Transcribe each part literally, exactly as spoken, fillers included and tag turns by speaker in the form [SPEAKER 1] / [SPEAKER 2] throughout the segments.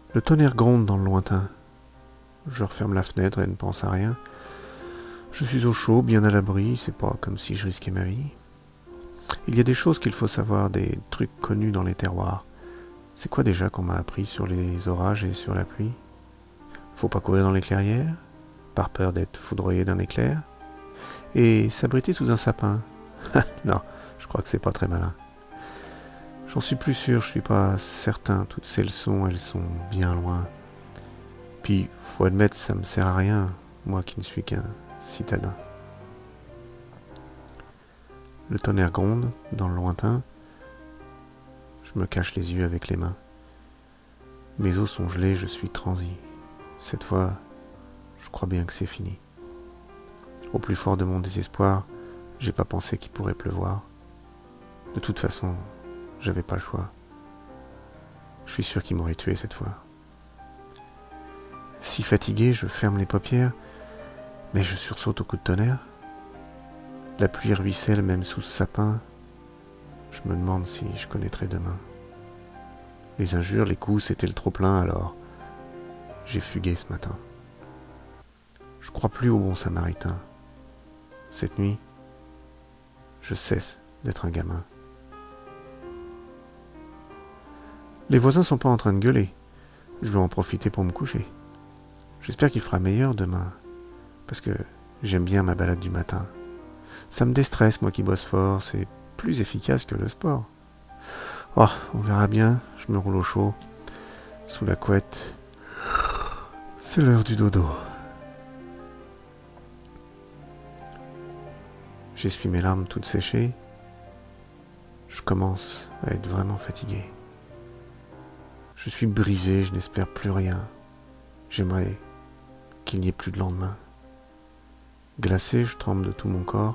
[SPEAKER 1] Le tonnerre gronde dans le lointain. Je referme la fenêtre et ne pense à rien. Je suis au chaud, bien à l'abri, c'est pas comme si je risquais ma vie. Il y a des choses qu'il faut savoir, des trucs connus dans les terroirs. C'est quoi déjà qu'on m'a appris sur les orages et sur la pluie? Faut pas courir dans les clairières, par peur d'être foudroyé d'un éclair. Et s'abriter sous un sapin. Non, je crois que c'est pas très malin. J'en suis plus sûr, je suis pas certain. Toutes ces leçons, elles sont bien loin. Puis, faut admettre, ça me sert à rien, moi qui ne suis qu'un citadin. Le tonnerre gronde, dans le lointain. Je me cache les yeux avec les mains. Mes os sont gelés, je suis transi. Cette fois, je crois bien que c'est fini. Au plus fort de mon désespoir, j'ai pas pensé qu'il pourrait pleuvoir. De toute façon, j'avais pas le choix. Je suis sûr qu'il m'aurait tué cette fois. Si fatigué, je ferme les paupières, mais je sursaute au coup de tonnerre. La pluie ruisselle même sous ce sapin. Je me demande si je connaîtrai demain. Les injures, les coups, c'était le trop-plein, alors j'ai fugué ce matin. Je crois plus au bon samaritain. Cette nuit, je cesse d'être un gamin. Les voisins sont pas en train de gueuler. Je vais en profiter pour me coucher. J'espère qu'il fera meilleur demain, parce que j'aime bien ma balade du matin. Ça me déstresse, moi qui bosse fort, c'est plus efficace que le sport. Oh, on verra bien, je me roule au chaud, sous la couette. C'est l'heure du dodo. J'essuie mes larmes toutes séchées. Je commence à être vraiment fatigué. Je suis brisé, je n'espère plus rien. J'aimerais qu'il n'y ait plus de lendemain. Glacé, je tremble de tout mon corps.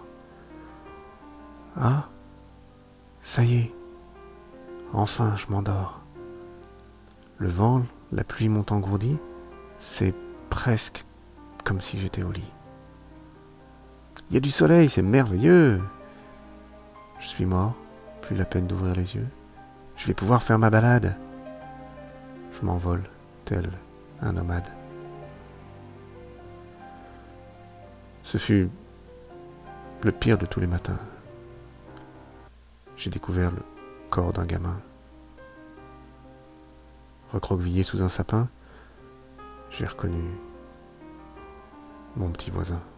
[SPEAKER 1] Ah, ça y est, enfin je m'endors. Le vent, la pluie m'ont engourdi, c'est presque comme si j'étais au lit. Il y a du soleil, c'est merveilleux. Je suis mort, plus la peine d'ouvrir les yeux. Je vais pouvoir faire ma balade. Je m'envole, tel un nomade. Ce fut le pire de tous les matins. J'ai découvert le corps d'un gamin. Recroquevillé sous un sapin, j'ai reconnu mon petit voisin.